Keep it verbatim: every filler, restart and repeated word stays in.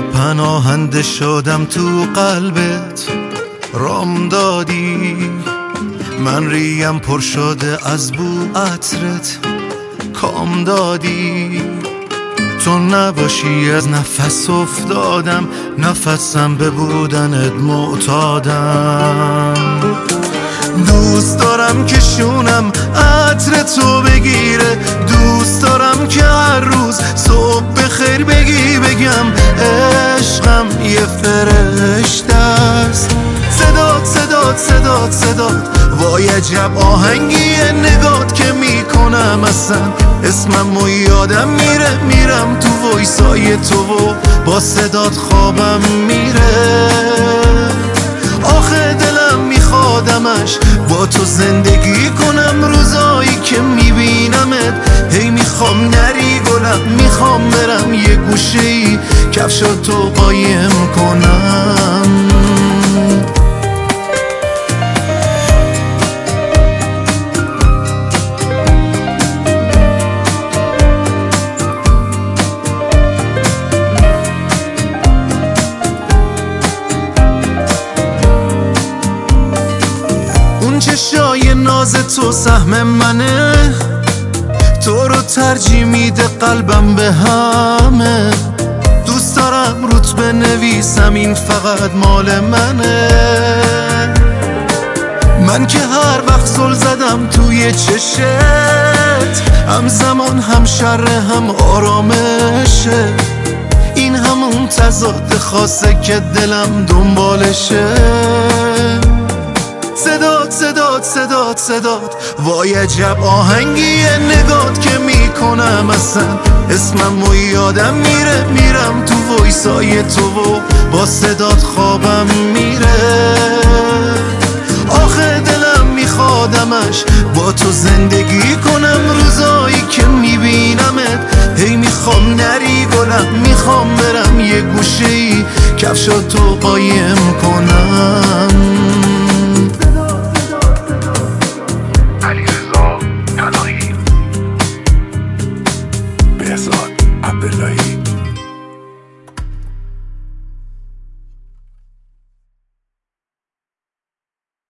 پناهنده شدم تو قلبت، رام دادی. من ریم پر شده از بو عطرت، کام دادی. تو نباشی از نفس افتادم، نفسم به بودنت معتادم. دوست دارم که شونم عطر تو بگیره، دوست دارم که هر روز صبح بخیر بگی، بگم عشقم یه فرشته است. صدات صدات صدات صدات وای عجب آهنگیه، نگات که میکنم اصلا اسمم و یادم میره. میرم تو وایسای تو و با صدات خوابم میره. آخه دلم میخوادمش با تو زندگی کنم، روزایی که میبینمت هی میخوام نری گلم. میخوام برم یه گوشه‌ای کفشاتو قایم کنم. چشای ناز تو سهم منه، تو رو ترجیح میده قلبم به همه. دوست دارم روت بنویسم این فقط مال منه. من که هر وقت زل زدم توی چشت، همزمان هم شر هم آرامشه. این همون تضاد خاصه که دلم دنبالشه. صدات صدات صدات صدات وای عجب آهنگیه، نگات که میکنم اصلا اسمم و یادم میره. میرم تو وایسای تو و با صدات خوابم میره. آخه دلم میخوادمش با تو زندگی کنم، روزایی که میبینمت هی میخوام نری گلم. میخوام برم یه گوشه‌ای کفشاتو قایم کنم. بهزاد عبداللهی